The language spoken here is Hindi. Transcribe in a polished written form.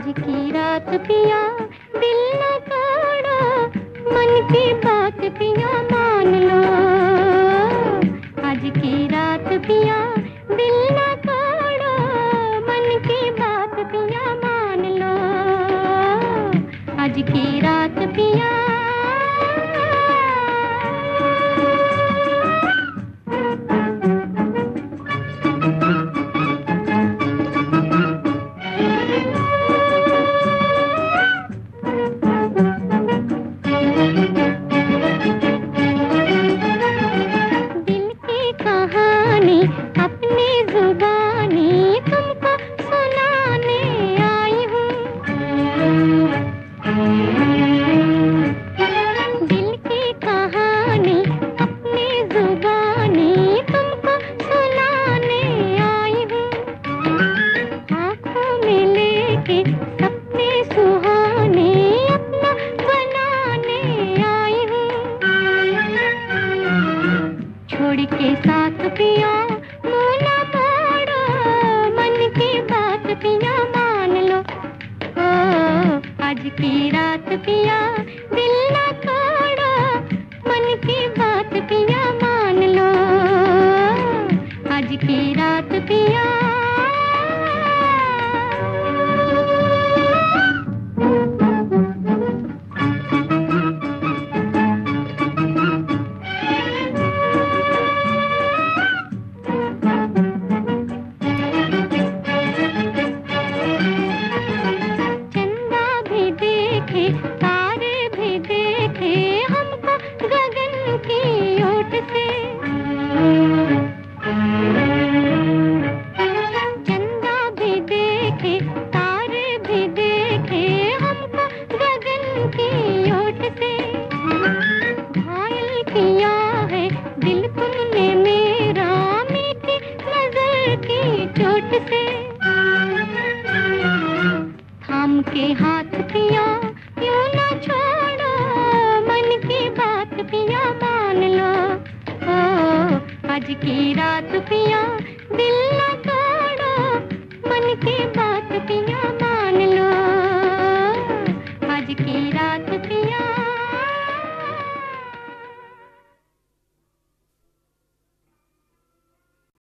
की रात पिया दिल न तोड़ो, मन की बात पिया मान लो। आज की रात पिया दिल न तोड़ो, मन की बात पिया मान लो। आज की रात पिया अपनी जुबानी तुमको सुनाने आई हूँ। दिल की कहानी अपनी जुबानी तुमको सुनाने आई हूँ। आँखों में लेके सपने सुहाने अपना बनाने आई हूँ। छोड़ के साथ पिया पिया मान लो। ओ आज की रात पिया दिल न तोड़ो, मन की बात पिया मान लो। आज की रात पिया तारे भी देखे हमको गगन की ओट से। चंदा भी देखे तारे भी देखे हमको गगन की ओट से। घायल किया है दिल तुमने मेरा मीठी नजर की चोट से। थाम के हाथ पिया क्यों ना छोड़ो, मन की बात पिया मान लो। ओ आज की रात पिया दिल न